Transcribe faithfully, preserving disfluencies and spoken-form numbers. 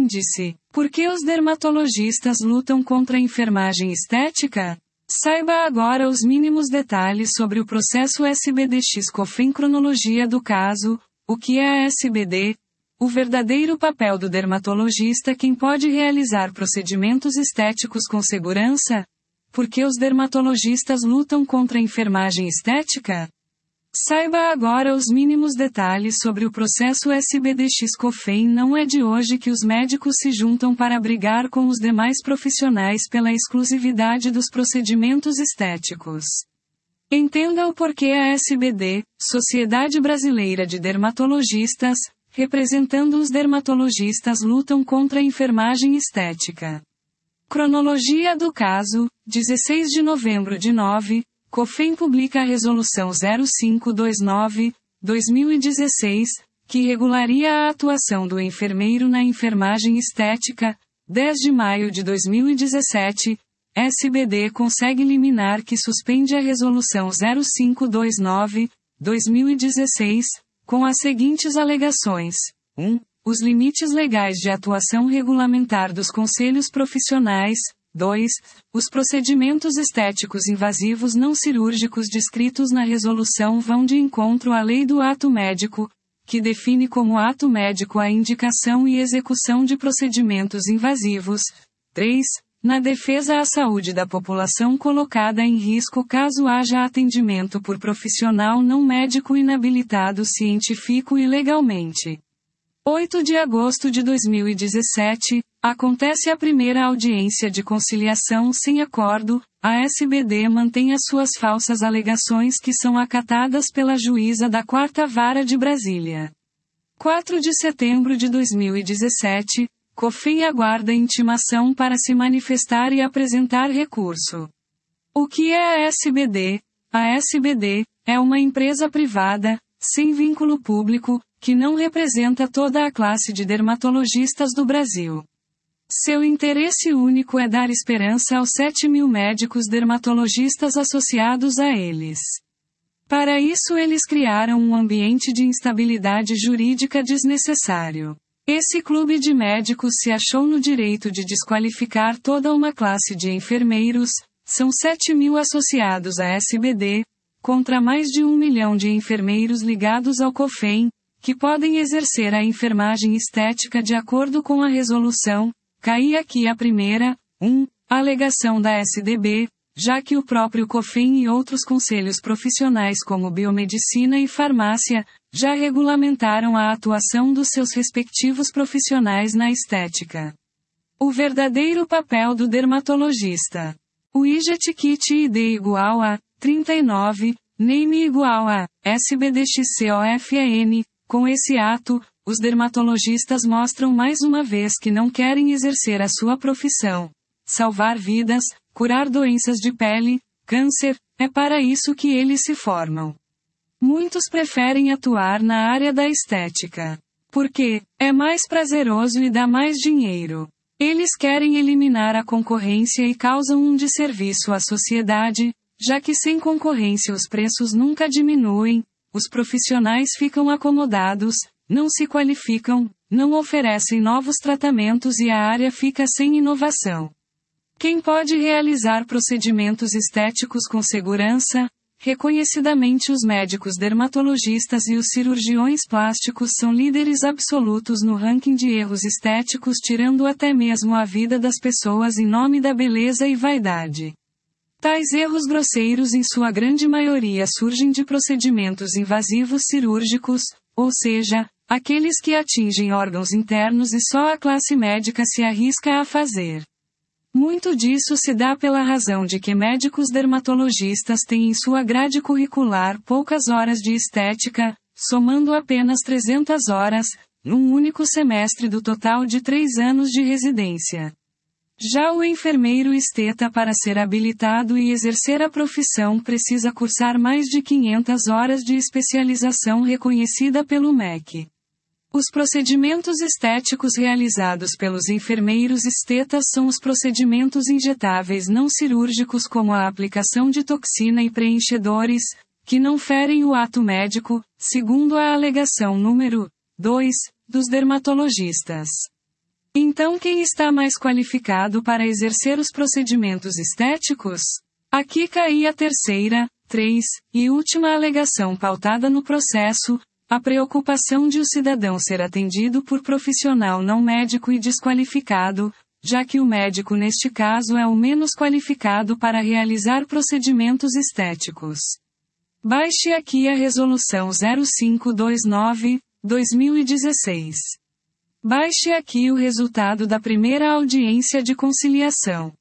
Índice: por que os dermatologistas lutam contra a enfermagem estética? Saiba agora os mínimos detalhes sobre o processo S B D X-COFEN. Cronologia do caso: o que é a S B D? O verdadeiro papel do dermatologista. Quem pode realizar procedimentos estéticos com segurança? Por que os dermatologistas lutam contra a enfermagem estética? Saiba agora os mínimos detalhes sobre o processo S B D X-COFEN. Não é de hoje que os médicos se juntam para brigar com os demais profissionais pela exclusividade dos procedimentos estéticos. Entenda o porquê a S B D, Sociedade Brasileira de Dermatologistas, representando os dermatologistas, lutam contra a enfermagem estética. Cronologia do caso: dezesseis de novembro de nove, COFEN publica a Resolução zero cinco dois nove, dois mil e dezesseis, que regularia a atuação do enfermeiro na enfermagem estética. dez de maio de dois mil e dezessete, S B D consegue liminar que suspende a Resolução zero cinco dois nove, dois mil e dezesseis, com as seguintes alegações: um. Os limites legais de atuação regulamentar dos conselhos profissionais. dois. Os procedimentos estéticos invasivos não cirúrgicos descritos na resolução vão de encontro à lei do ato médico, que define como ato médico a indicação e execução de procedimentos invasivos. três. Na defesa à saúde da população colocada em risco caso haja atendimento por profissional não médico inabilitado científico e legalmente. oito de agosto de dois mil e dezessete, acontece a primeira audiência de conciliação sem acordo. A S B D mantém as suas falsas alegações, que são acatadas pela juíza da quarta Vara de Brasília. quatro de setembro de dois mil e dezessete, COFEN aguarda intimação para se manifestar e apresentar recurso. O que é a S B D? A S B D é uma empresa privada, sem vínculo público, que não representa toda a classe de dermatologistas do Brasil. Seu interesse único é dar esperança aos sete mil médicos dermatologistas associados a eles. Para isso eles criaram um ambiente de instabilidade jurídica desnecessário. Esse clube de médicos se achou no direito de desqualificar toda uma classe de enfermeiros. São sete mil associados à S B D, contra mais de um milhão de enfermeiros ligados ao COFEN, que podem exercer a enfermagem estética de acordo com a resolução. Cai aqui a primeira. um. Alegação da S D B, já que o próprio COFEN e outros conselhos profissionais como biomedicina e farmácia, já regulamentaram a atuação dos seus respectivos profissionais na estética. O verdadeiro papel do dermatologista. O I G T Kit I D igual a trinta e nove, Name igual a S B D X C O F E N. Com esse ato, os dermatologistas mostram mais uma vez que não querem exercer a sua profissão. Salvar vidas, curar doenças de pele, câncer, é para isso que eles se formam. Muitos preferem atuar na área da estética. Porque é mais prazeroso e dá mais dinheiro. Eles querem eliminar a concorrência e causam um desserviço à sociedade, já que sem concorrência os preços nunca diminuem, os profissionais ficam acomodados, não se qualificam, não oferecem novos tratamentos e a área fica sem inovação. Quem pode realizar procedimentos estéticos com segurança? Reconhecidamente os médicos dermatologistas e os cirurgiões plásticos são líderes absolutos no ranking de erros estéticos, tirando até mesmo a vida das pessoas em nome da beleza e vaidade. Tais erros grosseiros em sua grande maioria surgem de procedimentos invasivos cirúrgicos, ou seja, aqueles que atingem órgãos internos e só a classe médica se arrisca a fazer. Muito disso se dá pela razão de que médicos dermatologistas têm em sua grade curricular poucas horas de estética, somando apenas trezentas horas, num único semestre do total de três anos de residência. Já o enfermeiro esteta, para ser habilitado e exercer a profissão, precisa cursar mais de quinhentas horas de especialização reconhecida pelo M E C. Os procedimentos estéticos realizados pelos enfermeiros estetas são os procedimentos injetáveis não cirúrgicos, como a aplicação de toxina e preenchedores, que não ferem o ato médico, segundo a alegação número dois, dos dermatologistas. Então quem está mais qualificado para exercer os procedimentos estéticos? Aqui cai a terceira, três, e última alegação pautada no processo, a preocupação de o cidadão ser atendido por profissional não médico e desqualificado, já que o médico neste caso é o menos qualificado para realizar procedimentos estéticos. Baixe aqui a Resolução zero cinco dois nove, dois mil e dezesseis. Baixe aqui o resultado da primeira audiência de conciliação.